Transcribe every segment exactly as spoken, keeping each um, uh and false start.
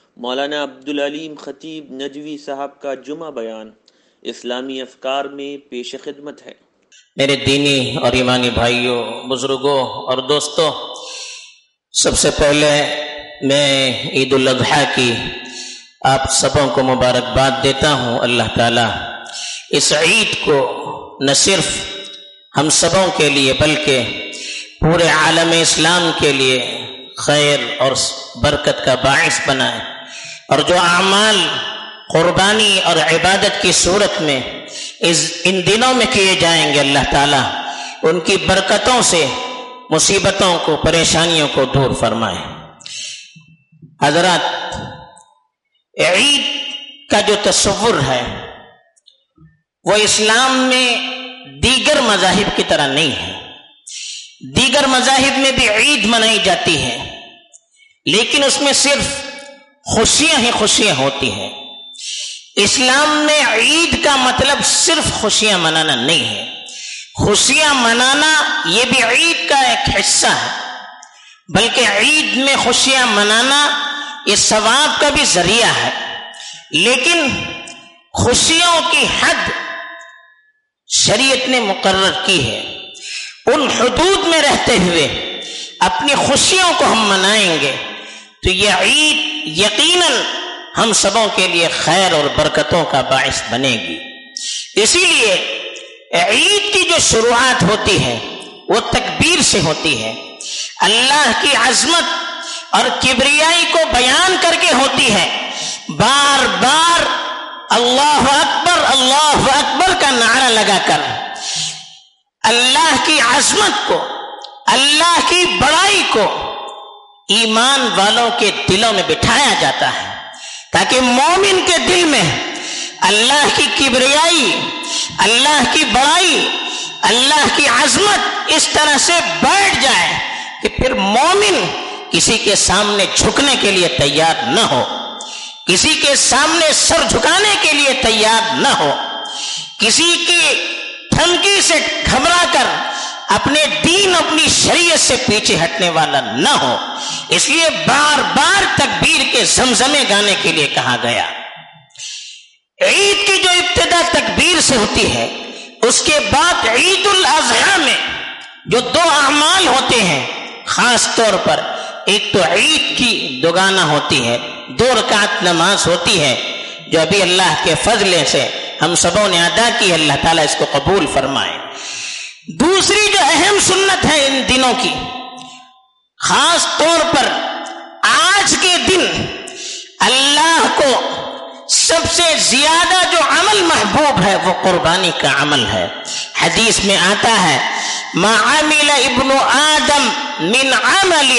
مولانا عبدالعلیم خطیب نجوی صاحب کا جمعہ بیان اسلامی افکار میں پیش خدمت ہے۔ میرے دینی اور ایمانی بھائیوں، بزرگوں اور دوستوں، سب سے پہلے میں عید الاضحیٰ کی آپ سبوں کو مبارکباد دیتا ہوں۔ اللہ تعالیٰ اس عید کو نہ صرف ہم سبوں کے لیے بلکہ پورے عالم اسلام کے لیے خیر اور برکت کا باعث بنائے، اور جو اعمال قربانی اور عبادت کی صورت میں اس ان دنوں میں کیے جائیں گے، اللہ تعالیٰ ان کی برکتوں سے مصیبتوں کو، پریشانیوں کو دور فرمائے۔ حضرات، عید کا جو تصور ہے وہ اسلام میں دیگر مذاہب کی طرح نہیں ہے۔ دیگر مذاہب میں بھی عید منائی جاتی ہے، لیکن اس میں صرف خوشیاں ہی خوشیاں ہوتی ہیں۔ اسلام میں عید کا مطلب صرف خوشیاں منانا نہیں ہے۔ خوشیاں منانا یہ بھی عید کا ایک حصہ ہے، بلکہ عید میں خوشیاں منانا یہ ثواب کا بھی ذریعہ ہے، لیکن خوشیوں کی حد شریعت نے مقرر کی ہے۔ ان حدود میں رہتے ہوئے اپنی خوشیوں کو ہم منائیں گے تو یہ عید یقیناً ہم سبوں کے لیے خیر اور برکتوں کا باعث بنے گی۔ اسی لیے عید کی جو شروعات ہوتی ہے وہ تکبیر سے ہوتی ہے، اللہ کی عظمت اور کبریائی کو بیان کر کے ہوتی ہے۔ بار بار اللہ اکبر اللہ اکبر کا نعرہ لگا کر اللہ کی عظمت کو، اللہ کی بڑائی کو ایمان والوں کے دلوں میں بٹھایا جاتا ہے، تاکہ مومن کے دل میں اللہ کی کبریائی، اللہ کی بڑائی، اللہ کی عظمت اس طرح سے بیٹھ جائے کہ پھر مومن کسی کے سامنے جھکنے کے لیے تیار نہ ہو، کسی کے سامنے سر جھکانے کے لیے تیار نہ ہو، کسی کی دھمکی سے گھبرا کر اپنے دین، اپنی شریعت سے پیچھے ہٹنے والا نہ ہو۔ اس لیے بار بار تکبیر کے زمزمے گانے کے لیے کہا گیا۔ عید کی جو ابتدا تکبیر سے ہوتی ہے، اس کے بعد عید الاضحیٰ میں جو دو اعمال ہوتے ہیں خاص طور پر، ایک تو عید کی دوگانہ ہوتی ہے، دو رکعت نماز ہوتی ہے جو ابھی اللہ کے فضل سے ہم سبوں نے ادا کی، اللہ تعالیٰ اس کو قبول فرمائے۔ دوسری جو اہم سنت ہے ان دنوں کی، خاص طور پر آج کے دن اللہ کو سب سے زیادہ جو عمل محبوب ہے وہ قربانی کا عمل ہے۔ حدیث میں آتا ہے ما عمل ابن آدم من عمل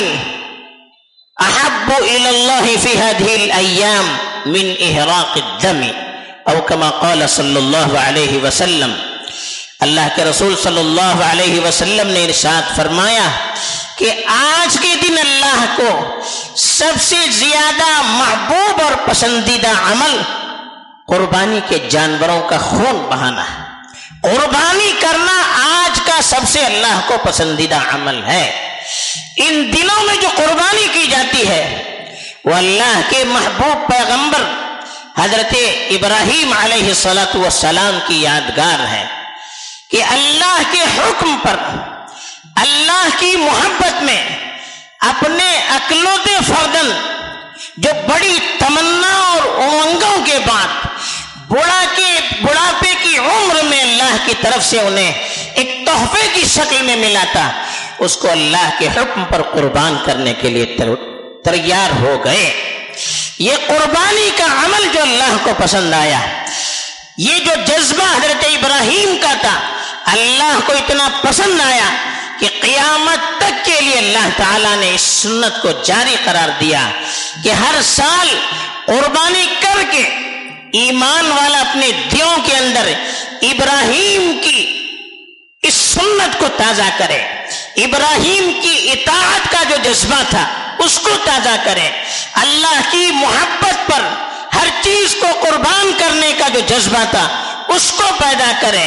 احب الى اللہ فی هذه الایام من احراق الدم، او کما قال صلی اللہ علیہ وسلم۔ اللہ کے رسول صلی اللہ علیہ وسلم نے ارشاد فرمایا کہ آج کے دن اللہ کو سب سے زیادہ محبوب اور پسندیدہ عمل قربانی کے جانوروں کا خون بہانا ہے۔ قربانی کرنا آج کا سب سے اللہ کو پسندیدہ عمل ہے۔ ان دنوں میں جو قربانی کی جاتی ہے وہ اللہ کے محبوب پیغمبر حضرت ابراہیم علیہ الصلاۃ والسلام کی یادگار ہے کہ اللہ کے حکم پر، اللہ کی محبت میں اپنے اکلوت فردن جو بڑی تمنا اور امنگوں کے بعد بڑھا کے بڑھاپے کی عمر میں اللہ کی طرف سے انہیں ایک تحفے کی شکل میں ملا تھا، اس کو اللہ کے حکم پر قربان کرنے کے لیے تیار ہو گئے۔ یہ قربانی کا عمل جو اللہ کو پسند آیا، یہ جو جذبہ حضرت ابراہیم کا تھا اللہ کو اتنا پسند آیا کہ قیامت تک کے لیے اللہ تعالیٰ نے اس سنت کو جاری قرار دیا کہ ہر سال قربانی کر کے ایمان والا اپنے دلوں کے اندر ابراہیم کی اس سنت کو تازہ کرے، ابراہیم کی اطاعت کا جو جذبہ تھا اس کو تازہ کرے، اللہ کی محبت پر ہر چیز کو قربان کرنے کا جو جذبہ تھا اس کو پیدا کرے،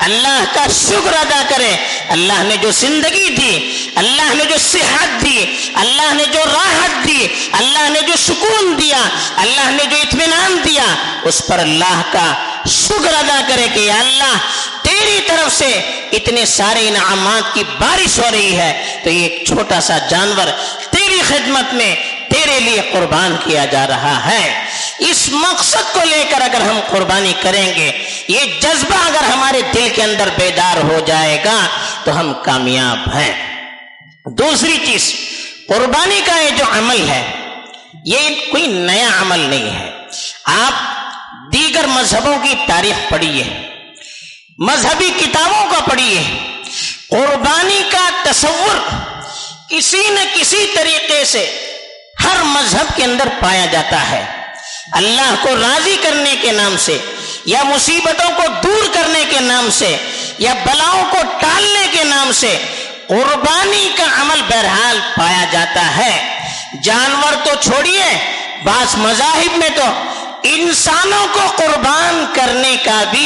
اللہ کا شکر ادا کرے. اللہ نے جو زندگی دی, اللہ نے جو صحت دی, اللہ نے جو راحت دی, اللہ نے جو سکون دیا, اللہ نے جو اطمینان دیا, اس پر اللہ کا شکر ادا کرے کہ یا اللہ تیری طرف سے اتنے سارے انعامات کی بارش ہو رہی ہے, تو یہ ایک چھوٹا سا جانور تیری خدمت میں تیرے لیے قربان کیا جا رہا ہے. اس مقصد کو لے کر اگر ہم قربانی کریں گے, یہ جذبہ اگر ہمارے دل کے اندر بیدار ہو جائے گا تو ہم کامیاب ہیں. دوسری چیز, قربانی کا یہ جو عمل ہے یہ کوئی نیا عمل نہیں ہے. آپ دیگر مذہبوں کی تاریخ پڑھیے, مذہبی کتابوں کا پڑھیے, قربانی کا تصور کسی نہ کسی طریقے سے ہر مذہب کے اندر پایا جاتا ہے. اللہ کو راضی کرنے کے نام سے, یا مصیبتوں کو دور کرنے کے نام سے, یا بلاؤں کو ٹالنے کے نام سے قربانی کا عمل بہرحال پایا جاتا ہے. جانور تو چھوڑیے, بعض مذاہب میں تو انسانوں کو قربان کرنے کا بھی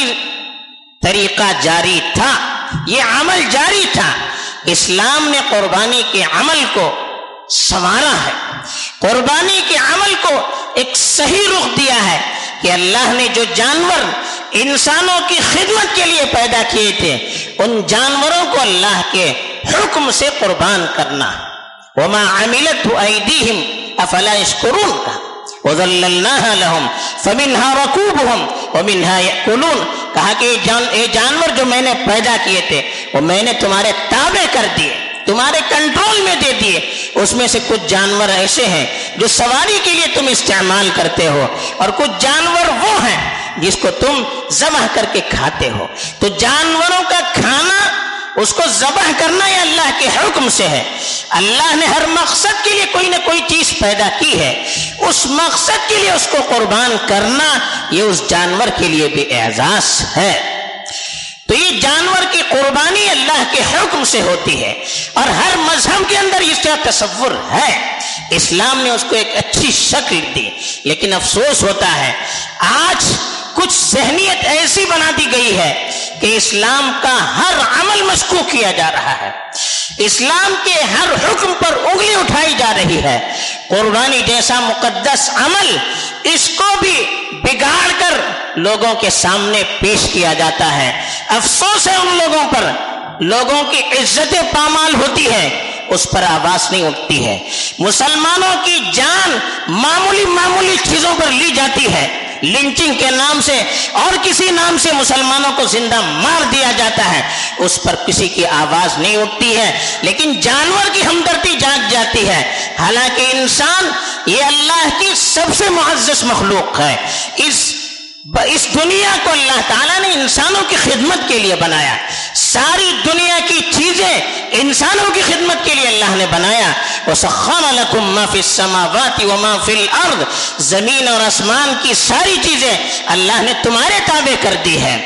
طریقہ جاری تھا, یہ عمل جاری تھا. اسلام نے قربانی کے عمل کو سنوارا ہے, قربانی کے عمل کو ایک صحیح رخ دیا ہے کہ اللہ نے جو جانور انسانوں کی خدمت کے لیے پیدا کیے تھے ان جانوروں کو اللہ کے حکم سے قربان کرنا. وما عملت ایدیہم افلا یشکرون کا وَذَلَّلْنَاهَا لَهُمْ فَمِنْهَا رَكُوبُهُمْ وَمِنْهَا يَأْكُلُونَ. کہا کہ یہ جان یہ جانور جو میں نے پیدا کیے تھے وہ میں نے تمہارے تابع کر دیے, تمہارے کنٹرول میں دے دیے. اس میں سے کچھ جانور ایسے ہیں جو سواری کے لیے تم استعمال کرتے ہو, اور کچھ جانور وہ ہیں جس کو تم ذبح کر کے کھاتے ہو. تو جانوروں کا کھانا, اس کو ذبح کرنا یہ اللہ کے حکم سے ہے. اللہ نے ہر مقصد کے لیے کوئی نہ کوئی چیز پیدا کی ہے, اس مقصد کے لیے اس کو قربان کرنا یہ اس جانور کے لیے بھی اعزاز ہے. تو یہ جانور کی قربانی اللہ کے حکم سے ہوتی ہے, اور ہر مذہب کے اندر اس کا تصور ہے. اسلام نے اس کو ایک اچھی شکل دی, لیکن افسوس ہوتا ہے آج کچھ ذہنیت ایسی بنا دی گئی ہے کہ اسلام کا ہر عمل مشکوک کیا جا رہا ہے, اسلام کے ہر حکم پر انگلی اٹھائی جا رہی ہے. قربانی جیسا مقدس عمل اس کو بھی بگاڑ کر لوگوں کے سامنے پیش کیا جاتا ہے. افسوس ہے ان لوگوں پر, لوگوں کی عزتیں پامال ہوتی ہے, اس پر آواز نہیں اٹھتی ہے. مسلمانوں کی جان معمولی معمولی چیزوں پر لی جاتی ہے, لنچنگ کے نام سے اور کسی نام سے مسلمانوں کو زندہ مار دیا جاتا ہے, اس پر کسی کی آواز نہیں اٹھتی ہے. لیکن جانور کی ہمدردی جاگ جاتی ہے, حالانکہ انسان یہ اللہ کی سب سے معزز مخلوق ہے. اس اس دنیا کو اللہ تعالیٰ نے انسانوں کی خدمت کے لیے بنایا, ساری دنیا کی چیزیں انسانوں کی خدمت کے لیے اللہ نے بنایا. وَسَخَّرَ لَكُم مَّا فِي السَّمَاوَاتِ وَمَا فِي الْأَرْضِ, زمین اور آسمان کی ساری چیزیں اللہ نے تمہارے تابع کر دی ہے.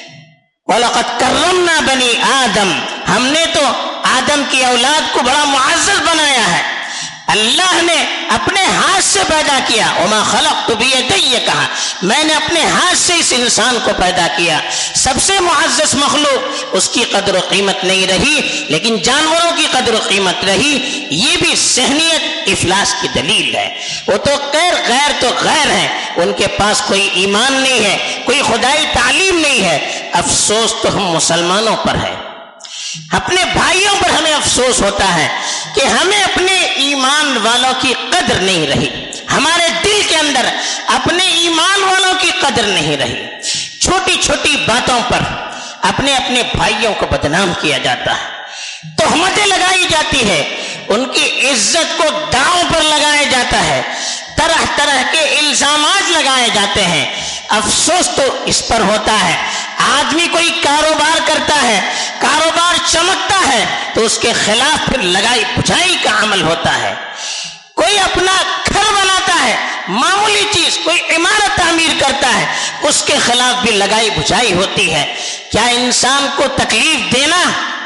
وَلَقَدْ كَرَّمْنَا بَنِي آدم, ہم نے تو آدم کی اولاد کو بڑا معزز بنایا ہے. اللہ نے اپنے ہاتھ سے پیدا کیا, وما خلقت بیدی, کہا میں نے اپنے ہاتھ سے اس انسان کو پیدا کیا. سب سے معزز مخلوق, اس کی قدر و قیمت نہیں رہی, لیکن جانوروں کی قدر و قیمت رہی. یہ بھی ذہنیت افلاس کی دلیل ہے. وہ تو غیر غیر تو غیر ہیں, ان کے پاس کوئی ایمان نہیں ہے, کوئی خدائی تعلیم نہیں ہے. افسوس تو ہم مسلمانوں پر ہے, اپنے بھائیوں پر ہمیں افسوس ہوتا ہے کہ ہمیں اپنے ایمان والوں کی قدر نہیں رہی, ہمارے دل کے اندر اپنے ایمان والوں کی قدر نہیں رہی. چھوٹی چھوٹی باتوں پر اپنے اپنے بھائیوں کو بدنام کیا جاتا ہے, تہمتیں لگائی جاتی ہے, ان کی عزت کو داؤں پر لگایا جاتا ہے, طرح طرح کے الزامات لگائے جاتے ہیں. افسوس تو اس پر ہوتا ہے, آدمی کوئی کاروبار کرتا ہے, کاروبار چمکتا ہے تو اس کے خلاف پھر لگائی بجھائی کا عمل ہوتا ہے. کوئی اپنا گھر بناتا ہے, معمولی چیز, کوئی عمارت تعمیر کرتا ہے, اس کے خلاف بھی لگائی بجھائی ہوتی ہے. کیا انسان کو تکلیف دینا,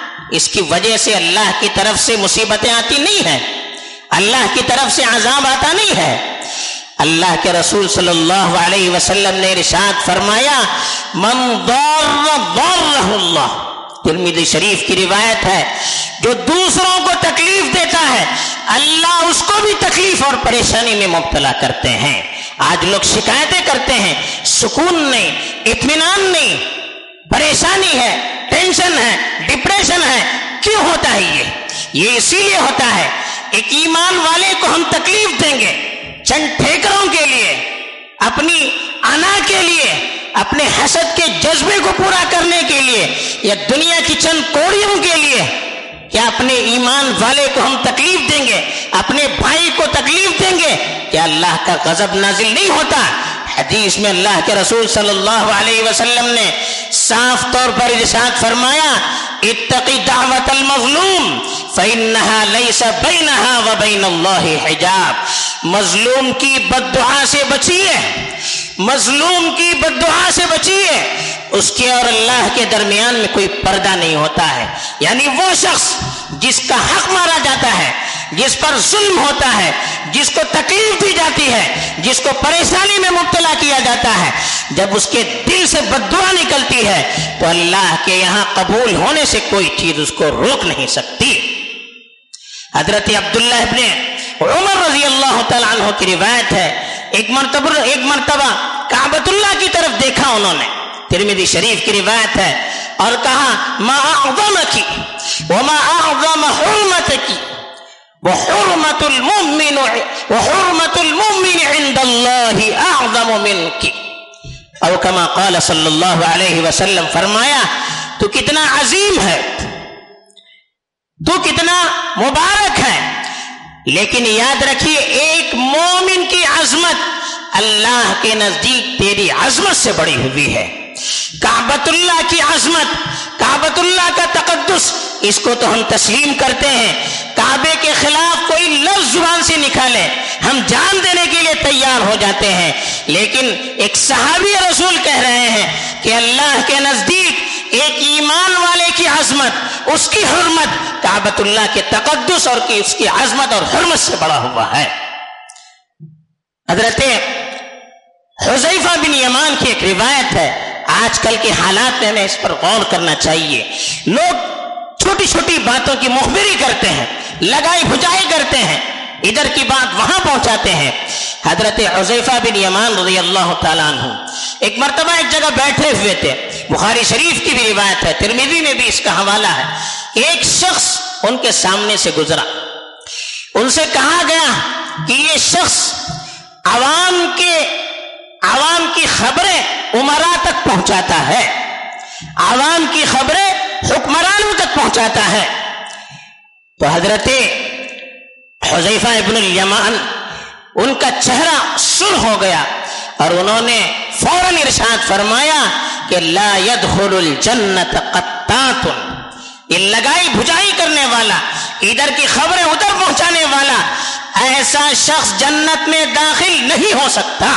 اس کی وجہ سے اللہ کی طرف سے مصیبتیں آتی نہیں ہیں, اللہ کی طرف سے عذاب آتا نہیں ہے. اللہ کے رسول صلی اللہ علیہ وسلم نے ارشاد فرمایا من ضر ضرہ اللہ، ترمذی شریف کی روایت ہے، جو دوسروں کو تکلیف دیتا ہے اللہ اس کو بھی تکلیف اور پریشانی میں مبتلا کرتے ہیں۔ آج لوگ شکایتیں کرتے ہیں، سکون نہیں، اطمینان نہیں، پریشانی ہے، ٹینشن ہے، ڈپریشن ہے۔ کیوں ہوتا ہے یہ یہ اسی لیے ہوتا ہے، ایک ایمان والے کو ہم تکلیف دیں گے چند ٹھیکروں کے لیے، اپنی انا کے لیے، اپنے حسد کے جذبے کو پورا کرنے کے لیے، یا دنیا کی چند کوڑیوں کے لیے، کیا اپنے ایمان والے کو ہم تکلیف دیں گے، اپنے بھائی کو تکلیف دیں گے؟ کیا اللہ کا غضب نازل نہیں ہوتا؟ حدیث میں اللہ کے رسول صلی اللہ علیہ وسلم نے صاف طور پر ارشاد فرمایا اتقی دعوت المظلوم فإنها ليس بينها وبين الله حجاب، مظلوم کی بد دعا سے بچیے، مظلوم کی بد دعا سے بچیے، اس کے اور اللہ کے درمیان میں کوئی پردہ نہیں ہوتا ہے۔ یعنی وہ شخص جس کا حق مارا جاتا ہے، جس پر ظلم ہوتا ہے، جس کو تکلیف دی جاتی ہے، جس کو پریشانی میں مبتلا کیا جاتا ہے، جب اس کے دل سے بد دعا نکلتی ہے تو اللہ کے یہاں قبول ہونے سے کوئی چیز اس کو روک نہیں سکتی۔ حضرت عبداللہ ابن عمر رضی اللہ تعالیٰ عنہ کی روایت ہے، ایک مرتبہ ایک مرتبہ کعبۃ اللہ کی طرف دیکھا انہوں نے، ترمذی شریف کی روایت ہے، اور کہا ما اعظمکی وما اعظم حرمتکی وحرمت المؤمن وحرمت المؤمن عند اللہ اعظم منکی، او کما قال صلی اللہ علیہ وسلم، فرمایا تو کتنا عظیم ہے، تو کتنا مبارک ہے، لیکن یاد رکھیے ایک مومن کی عظمت اللہ کے نزدیک تیری عظمت سے بڑی ہوئی ہے۔ کعبۃ اللہ کی عظمت، کعبۃ اللہ کا تقدس، اس کو تو ہم تسلیم کرتے ہیں، کعبے کے خلاف کوئی لفظ زبان سے نکالے ہم جان دینے کے لیے تیار ہو جاتے ہیں، لیکن ایک صحابی رسول کہہ رہے ہیں کہ اللہ کے نزدیک ایک ایمان والے کی عظمت، اس کی حرمت کعبۃ اللہ کے تقدس اور کی اس کی عظمت اور حرمت سے بڑا ہوا ہے۔ حضرت حذیفہ بن یمان کی ایک روایت ہے، آج کل کے حالات میں ہمیں اس پر غور کرنا چاہیے، لوگ چھوٹی چھوٹی باتوں کی مخبری کرتے ہیں، لگائی بھجائی کرتے ہیں، ادھر کی بات وہاں پہنچاتے ہیں۔ حضرت حذیفہ بن یمان رضی اللہ تعالیٰ عنہ ایک مرتبہ ایک جگہ بیٹھے ہوئے تھے، بخاری شریف کی بھی روایت ہے، ترمذی میں بھی اس کا حوالہ ہے، ایک شخص ان کے سامنے سے گزرا، ان سے کہا گیا کہ یہ شخص عوام کے عوام کی خبریں امراء تک پہنچاتا ہے، عوام کی خبریں حکمرانوں تک پہنچاتا ہے۔ تو حضرت حذیفہ ابن الیمان ان کا چہرہ سرخ ہو گیا اور انہوں نے فوراً ارشاد فرمایا کہ لا يدخل الجنت قطات، یہ لگائی بھجائی کرنے والا، ادھر کی خبریں ادھر پہنچانے والا، ایسا شخص جنت میں داخل نہیں ہو سکتا۔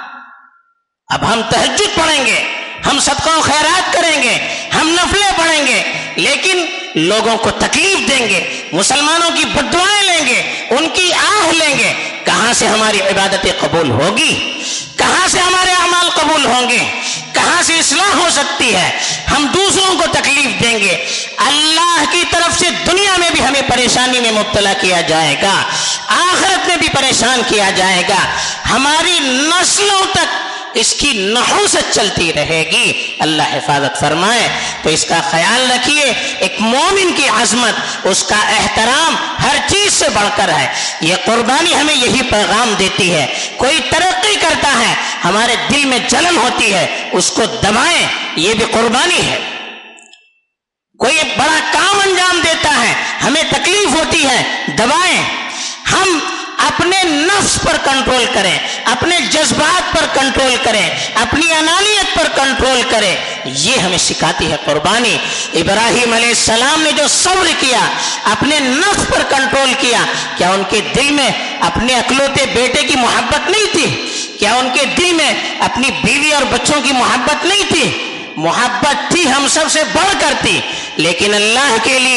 اب ہم تہجد پڑھیں گے، ہم صدقہ و خیرات کریں گے، ہم نفلیں پڑھیں گے، لیکن لوگوں کو تکلیف دیں گے، مسلمانوں کی بد دعائیں لیں گے، ان کی آہ لیں گے، کہاں سے ہماری عبادتیں قبول ہوگی؟ کہاں سے ہمارے اعمال قبول ہوں گے؟ کہاں سے اصلاح ہو سکتی ہے؟ ہم دوسروں کو تکلیف دیں گے، اللہ کی طرف سے دنیا میں بھی ہمیں پریشانی میں مبتلا کیا جائے گا، آخرت میں بھی پریشان کیا جائے گا، ہماری نسلوں تک اس کی نحوست چلتی رہے گی۔ اللہ حفاظت فرمائے۔ تو اس کا خیال رکھیے، ایک مومن کی عظمت، اس کا احترام ہر چیز سے بڑھ کر ہے۔ یہ قربانی ہمیں یہی پیغام دیتی ہے۔ کوئی ترقی کرتا ہے، ہمارے دل میں جلن ہوتی ہے، اس کو دبائیں، یہ بھی قربانی ہے۔ کوئی بڑا کام انجام دیتا ہے، ہمیں تکلیف ہوتی ہے، دبائیں۔ ہم اپنے نفس پر کنٹرول کریں، اپنے جذبات پر کنٹرول کریں، اپنی انانیت پر کنٹرول کریں، یہ ہمیں سکھاتی ہے قربانی۔ ابراہیم علیہ السلام نے جو صبر کیا، اپنے نفس پر کنٹرول کیا، کیا ان کے دل میں اپنے اکلوتے بیٹے کی محبت نہیں تھی؟ کیا ان کے دل میں اپنی بیوی اور بچوں کی محبت نہیں تھی؟ محبت تھی، ہم سب سے بڑھ کر تھی، لیکن اللہ کے لیے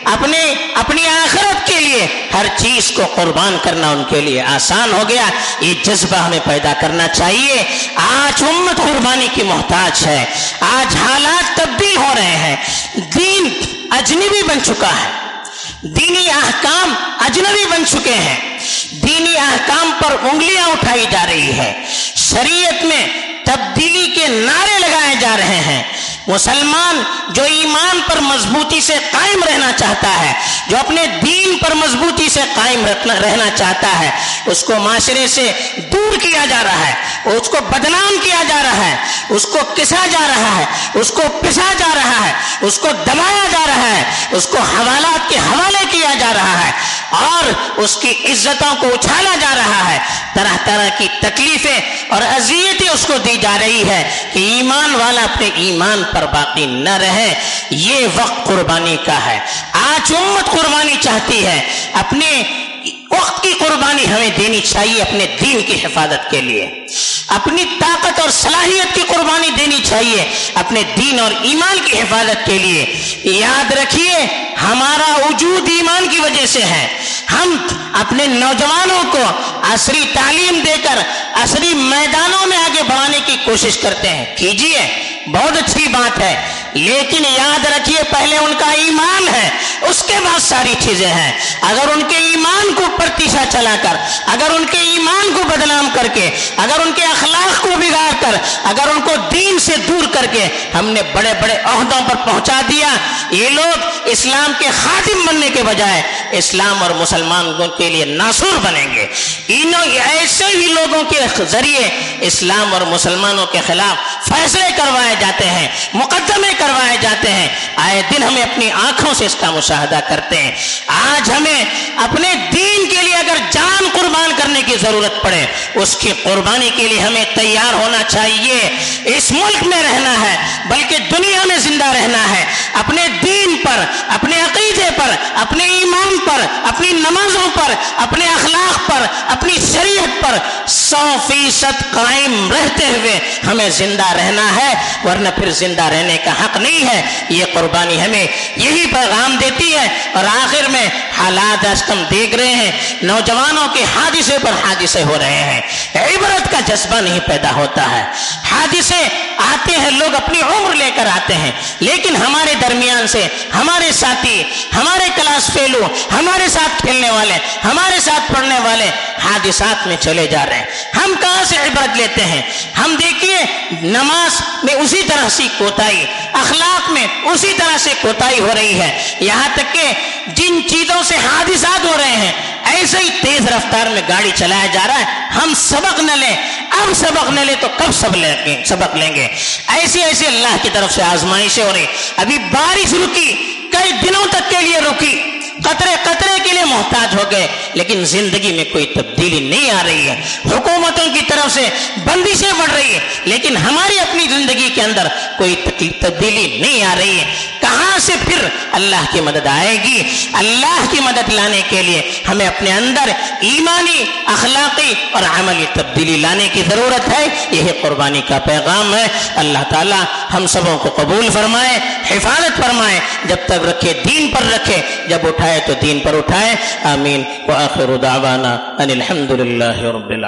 اپنے اپنی آخرت کے لیے ہر چیز کو قربان کرنا ان کے لیے آسان ہو گیا. یہ جذبہ ہمیں پیدا کرنا چاہیے. آج امت قربانی کی محتاج ہے. آج حالات تبدیل ہو رہے ہیں. دین اجنبی بن چکا ہے. دینی احکام اجنبی بن چکے ہیں. دینی احکام پر انگلیاں اٹھائی جا رہی ہے. شریعت میں تبدیلی کے نعرے لگائے جا رہے ہیں. مسلمان جو ایمان پر مضبوطی سے قائم رہنا چاہتا ہے, جو اپنے دین پر مضبوطی سے قائم رہنا چاہتا ہے, اس کو معاشرے سے دور کیا جا رہا ہے, اس کو بدنام کیا جا رہا ہے, اس کو کسا جا رہا ہے, اس کو پسا جا رہا ہے, اس کو دبایا جا رہا ہے, اس کو حوالات کے حوالے کیا جا رہا ہے اور اس کی عزتوں کو اچھالا جا رہا ہے. طرح طرح کی تکلیفیں اور اذیتیں اس کو دی جا رہی ہے کہ ایمان والا اپنے ایمان پر باقی نہ رہے. یہ وقت قربانی کا ہے. آج امت قربانی چاہتی ہے. اپنے وقت کی قربانی ہمیں دینی چاہیے اپنے دین کی حفاظت کے لیے. اپنی طاقت اور صلاحیت کی قربانی دینی چاہیے اپنے دین اور ایمان کی حفاظت کے لیے. یاد رکھیے ہمارا وجود ایمان کی وجہ سے ہے. ہم اپنے نوجوانوں کو عصری تعلیم دے کر عصری میدانوں میں آگے بڑھانے کی کوشش کرتے ہیں. کیجیے, بہت اچھی بات ہے, لیکن یاد رکھیے پہلے ان کا ایمان ہے, اس کے بعد ساری چیزیں ہیں. اگر ان کے ایمان کو پرتیشا چلا کر, اگر ان کے ایمان کو بدنام کر کے, اگر ان کے اخلاق کو بگاڑ کر, اگر ان کو دین سے دور کر کے ہم نے بڑے بڑے عہدوں پر پہنچا دیا, یہ لوگ اسلام کے خادم بننے کے بجائے اسلام اور مسلمانوں کے لیے ناصور بنیں گے. انہوں ایسے ہی لوگوں کے ذریعے اسلام اور مسلمانوں کے خلاف فیصلے کروائے جاتے ہیں, مقدمے کروائے جاتے ہیں. آئے دن ہمیں اپنی آنکھوں سے اس کا مشاہدہ کرتے ہیں. آج ہمیں اپنے دین کے لیے اگر جان قربان کرنے کی ضرورت پڑے, اس کی قربانی کے لیے ہمیں تیار ہونا چاہیے. اس ملک میں رہنا ہے بلکہ دنیا میں زندہ رہنا ہے. اپنے دین پر, اپنے عقیدے پر, اپنے ایمان پر, اپنی نمازوں پر, اپنے اخلاق پر, اپنی شریعت پر سو فیصد قائم رہتے ہوئے ہمیں زندہ رہنا ہے, ورنہ پھر زندہ رہنے کا حق نہیں ہے. یہ قربانی ہمیں یہی پیغام دیتی ہے. اور آخر میں حالات آج ہم دیکھ رہے ہیں, نوجوانوں کے حادثے پر حادثے ہو رہے ہیں, عبرت کا جذبہ نہیں پیدا ہوتا ہے. حادثے آتے ہیں, لوگ اپنی عمر لے کر آتے ہیں, لیکن ہمارے درمیان سے ہمارے ساتھی, ہمارے کلاس فیلو, ہمارے ساتھ کھیلنے والے, ہمارے ساتھ پڑھنے والے حادثات میں چلے جا رہے ہیں. ہم کہاں سے عبرت لیتے ہیں؟ ہم دیکھیے نماز میں اسی طرح سے کوتاہی, اخلاق میں اسی طرح سے کوتاہی ہو رہی ہے. یہاں تک کہ جن چیزوں سے حادثات ہو رہے ہیں ایسے ہی تیز رفتار میں گاڑی چلایا جا رہا ہے. ہم سبق نہ لیں, اب سبق نہ لیں تو کب سب سبق لیں گے؟ ایسی ایسی اللہ کی طرف سے آزمائشیں ہو رہی. ابھی بارش رکی, کئی دنوں تک کے لیے رکی, قطرے قطرے کے لیے محتاج ہو گئے, لیکن زندگی میں کوئی تبدیلی نہیں آ رہی ہے. حکومتوں کی طرف سے بندشیں بڑھ رہی ہے, لیکن ہماری اپنی زندگی کے اندر کوئی تبدیلی نہیں آ رہی ہے. کہاں سے پھر اللہ کی مدد آئے گی؟ اللہ کی مدد لانے کے لیے ہمیں اپنے اندر ایمانی, اخلاقی اور عملی تبدیلی لانے کی ضرورت ہے. یہی قربانی کا پیغام ہے. اللہ تعالی ہم سبوں کو قبول فرمائے, حفاظت فرمائے. جب تک رکھے دین پر رکھے, جب اٹھائے تو دین پر اٹھائے. آمین. وآخر دعوانا ان الحمد للہ رب العالمین.